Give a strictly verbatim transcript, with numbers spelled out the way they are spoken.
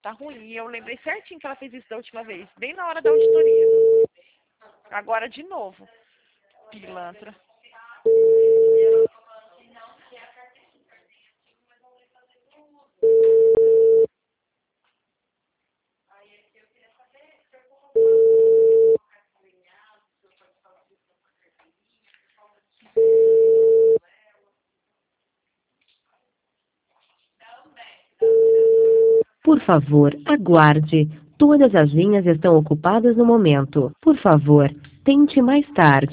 Tá ruim. E eu lembrei certinho que ela fez isso da última vez, bem na hora da auditoria. Agora de novo. Pilantra. Por favor, aguarde. Todas as linhas estão ocupadas no momento. Por favor, tente mais tarde.